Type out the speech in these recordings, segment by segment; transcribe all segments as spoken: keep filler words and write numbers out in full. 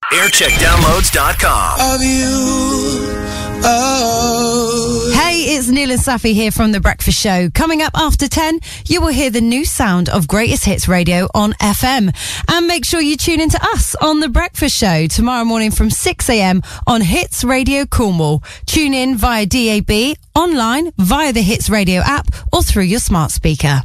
aircheck downloads dot com. Of you, oh. Hey, it's Neil and Safi here from The Breakfast Show. Coming up after ten, you will hear the new sound of Greatest Hits Radio on F M. And make sure you tune into us on The Breakfast Show tomorrow morning from six a.m. on Hits Radio Cornwall. Tune in via D A B, online, via the Hits Radio app, or through your smart speaker.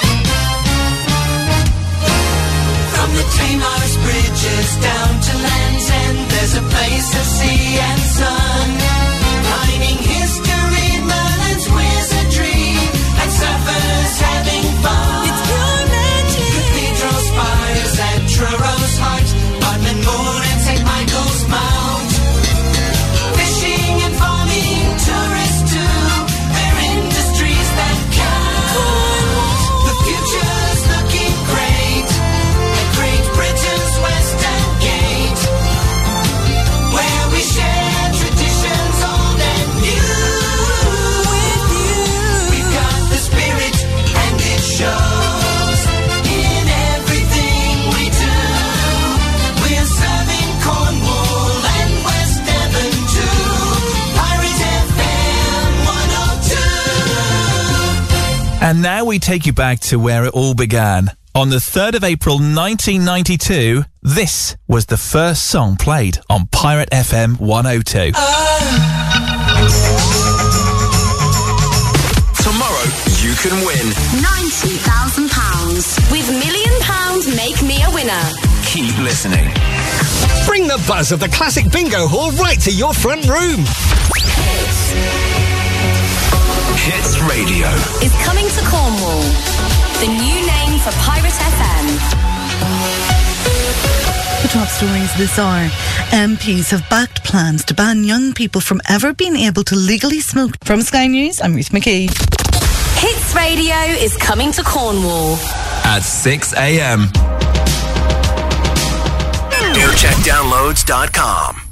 From the Tamars Bridges down to Land's End, there's a place of sea and sun, mining history, Merlin's wizardry, and surfers having fun. It's pure magic. Cathedral spires at Truro Heart, Bodmin Moor and Saint Michael's Mount. Fishing and farming, tourists too, they're industries that count. The future's looking great. Britain's Western Gate, where we share traditions old and new. With you, we've got the spirit, and it shows in everything we do. We're serving Cornwall and West Devon too. Pirate F M one oh two. And now we take you back to where it all began. On the third of April nineteen ninety-two, this was the first song played on Pirate F M one oh two. Uh. Tomorrow, you can win ninety thousand pounds. With Million Pounds Make Me a Winner. Keep listening. Bring the buzz of the classic bingo hall right to your front room. Hits Radio Is coming to Cornwall. The new name for Pirate F M. The top stories this hour. M Ps have backed plans to ban young people from ever being able to legally smoke. From Sky News, I'm Ruth McKee. Hits Radio is coming to Cornwall. at six a.m. aircheck downloads dot com.